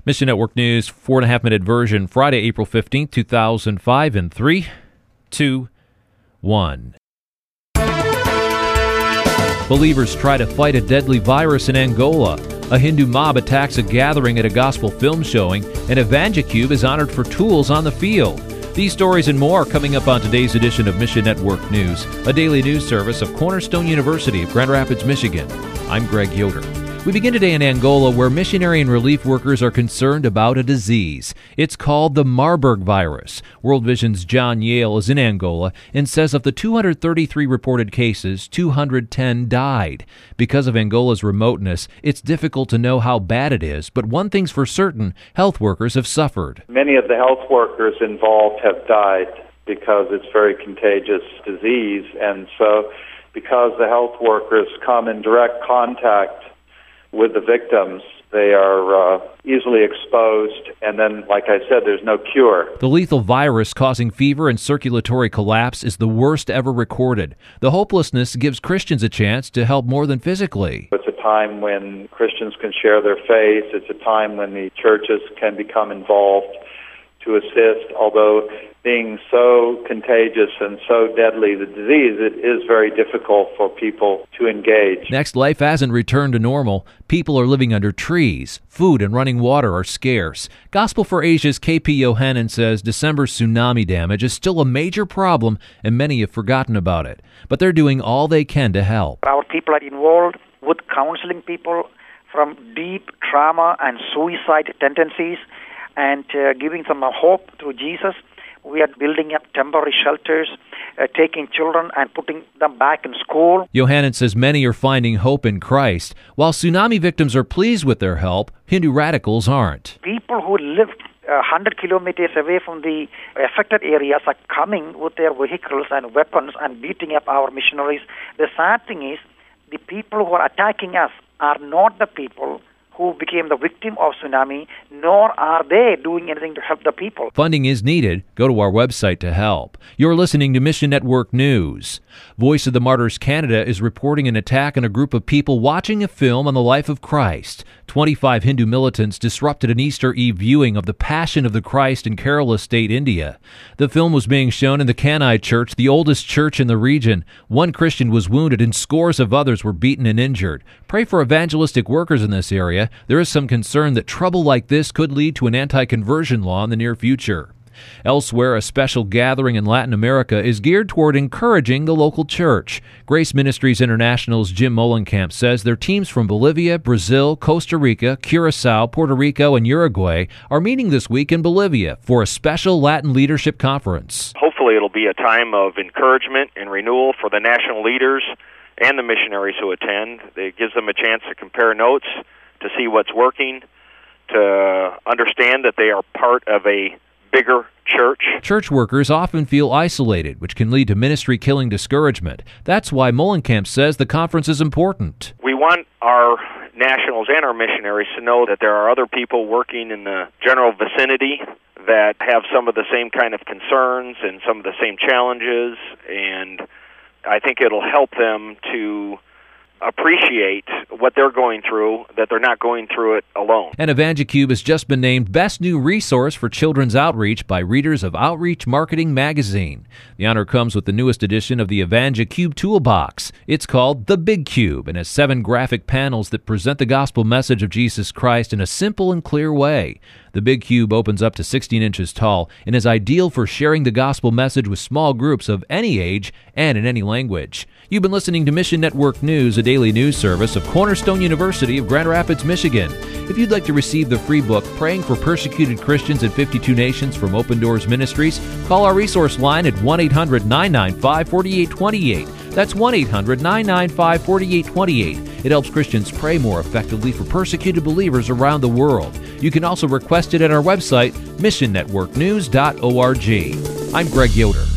Mission Network News, 4.5-minute version, Friday, April 15th, 2005, in 3, 2, 1. Believers try to fight a deadly virus in Angola. A Hindu mob attacks a gathering at a gospel film showing, and EvangeCube is honored for tools on the field. These stories and more coming up on today's edition of Mission Network News, a daily news service of Cornerstone University of Grand Rapids, Michigan. I'm Greg Yoder. We begin today in Angola, where missionary and relief workers are concerned about a disease. It's called the Marburg virus. World Vision's John Yale is in Angola and says of the 233 reported cases, 210 died. Because of Angola's remoteness, it's difficult to know how bad it is, but one thing's for certain, health workers have suffered. Many of the health workers involved have died because it's a very contagious disease, and so because the health workers come in direct contact with the victims, they are easily exposed, and then, like I said, there's no cure. The lethal virus causing fever and circulatory collapse is the worst ever recorded. The hopelessness gives Christians a chance to help more than physically. It's a time when Christians can share their faith. It's a time when the churches can become involved to assist, although being so contagious and so deadly, the disease, it is very difficult for people to engage. Next, life hasn't returned to normal. People are living under trees. Food and running water are scarce. Gospel for Asia's KP Yohanan says December's tsunami damage is still a major problem, and many have forgotten about it. But they're doing all they can to help. Our people are involved with counseling people from deep trauma and suicide tendencies, and giving them a hope through Jesus. We are building up temporary shelters, taking children and putting them back in school. Yohanan says many are finding hope in Christ. While tsunami victims are pleased with their help, Hindu radicals aren't. People who live 100 kilometers away from the affected areas are coming with their vehicles and weapons and beating up our missionaries. The sad thing is, the people who are attacking us are not the people who became the victim of tsunami, nor are they doing anything to help the people. Funding is needed. Go to our website to help. You're listening to Mission Network News. Voice of the Martyrs Canada is reporting an attack on a group of people watching a film on the life of Christ. 25 Hindu militants disrupted an Easter Eve viewing of the Passion of the Christ in Kerala State, India. The film was being shown in the Kanai Church, the oldest church in the region. One Christian was wounded and scores of others were beaten and injured. Pray for evangelistic workers in this area. There is some concern that trouble like this could lead to an anti-conversion law in the near future. Elsewhere, a special gathering in Latin America is geared toward encouraging the local church. Grace Ministries International's Jim Molenkamp says their teams from Bolivia, Brazil, Costa Rica, Curacao, Puerto Rico, and Uruguay are meeting this week in Bolivia for a special Latin leadership conference. Hopefully it'll be a time of encouragement and renewal for the national leaders and the missionaries who attend. It gives them a chance to compare notes, to see what's working, to understand that they are part of a bigger church. Church workers often feel isolated, which can lead to ministry-killing discouragement. That's why Molenkamp says the conference is important. We want our nationals and our missionaries to know that there are other people working in the general vicinity that have some of the same kind of concerns and some of the same challenges, and I think it'll help them to appreciate what they're going through, that they're not going through it alone. And EvangeCube has just been named Best New Resource for Children's Outreach by readers of Outreach Marketing Magazine. The honor comes with the newest edition of the EvangeCube Toolbox. It's called The Big Cube and has 7 graphic panels that present the gospel message of Jesus Christ in a simple and clear way. The Big Cube opens up to 16 inches tall and is ideal for sharing the gospel message with small groups of any age and in any language. You've been listening to Mission Network News, a daily news service of Cornerstone University of Grand Rapids, Michigan. If you'd like to receive the free book, Praying for Persecuted Christians in 52 Nations from Open Doors Ministries, call our resource line at 1-800-995-4828. That's 1-800-995-4828. It helps Christians pray more effectively for persecuted believers around the world. You can also request it at our website, missionnetworknews.org. I'm Greg Yoder.